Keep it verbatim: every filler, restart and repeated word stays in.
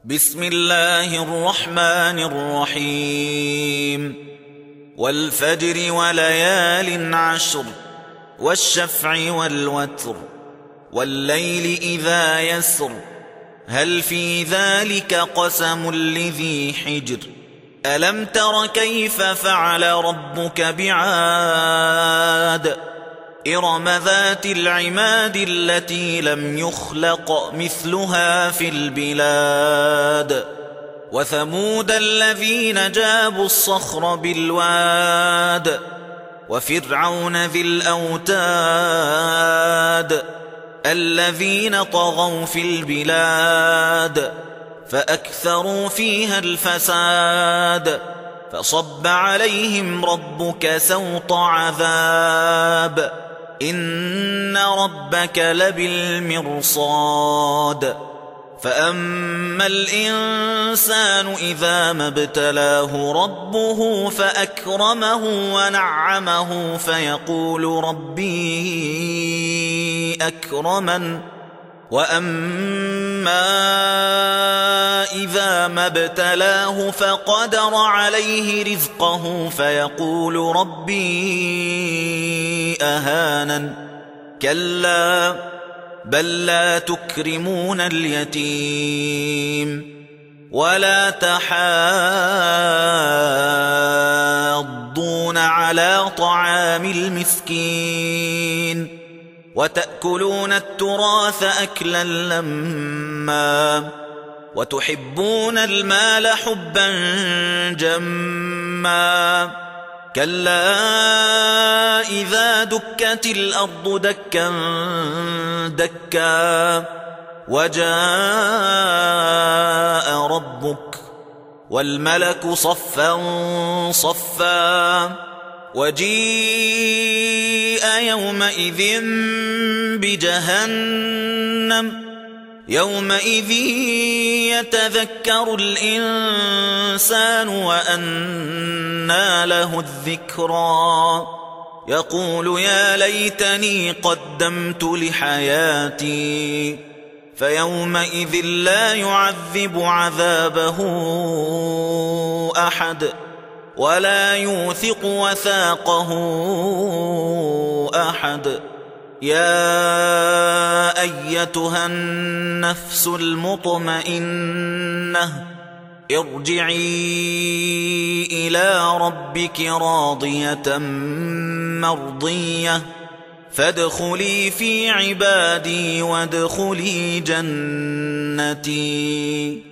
بسم الله الرحمن الرحيم والفجر وليال عشر والشفع والوتر والليل إذا يسر هل في ذلك قسم لذي حجر ألم تر كيف فعل ربك بعاد إرم ذات العماد التي لم يخلق مثلها في البلاد وثمود الذين جابوا الصخر بالواد وفرعون ذي الأوتاد الذين طغوا في البلاد فأكثروا فيها الفساد فصب عليهم ربك سوط عذاب إن ربك لبالمرصاد فأما الإنسان إذا ما ابتلاه ربه فأكرمه ونعمه فيقول ربي أكرمن وأما إذا ما ابتلاه فقدر عليه رزقه فيقول ربي أهانن كلا بل لا تكرمون اليتيم ولا تحاضون على طعام المسكين وتأكلون التراث أكلا لما وتحبون المال حبا جما كلا إذا دكت الأرض دكا دكا وجاء ربك والملك صفا صفا وجيء يومئذ بجهنم يومئذ يتذكر الإنسان وأنى له الذكرى يقول يا ليتني قدمت لحياتي فيومئذ لا يعذب عذابه أحد ولا يوثق وثاقه أحد يا أيتها النفس المطمئنة ارجعي إلى ربك راضية مرضية فادخلي في عبادي وادخلي جنتي.